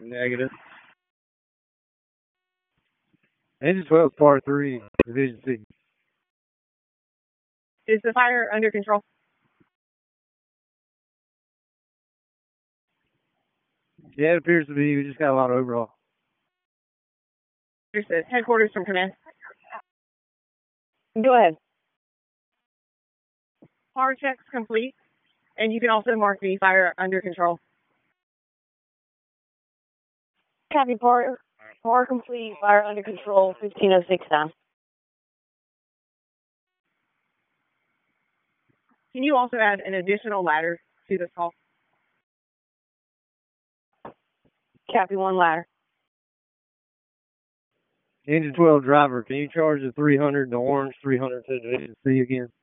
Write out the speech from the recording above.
Negative. Engine 12, Part 3, Division C. Is the fire under control? Yeah, it appears to be. We just got a lot of overhaul. Understood. Headquarters from command. Go ahead. Power checks complete, and you can also mark the fire under control. Copy, power complete, fire under control, 1506 down. Can you also add an additional ladder to this call? Copy, 1 ladder. Engine 12 driver, can you charge the 300, the orange 300 to Division C again?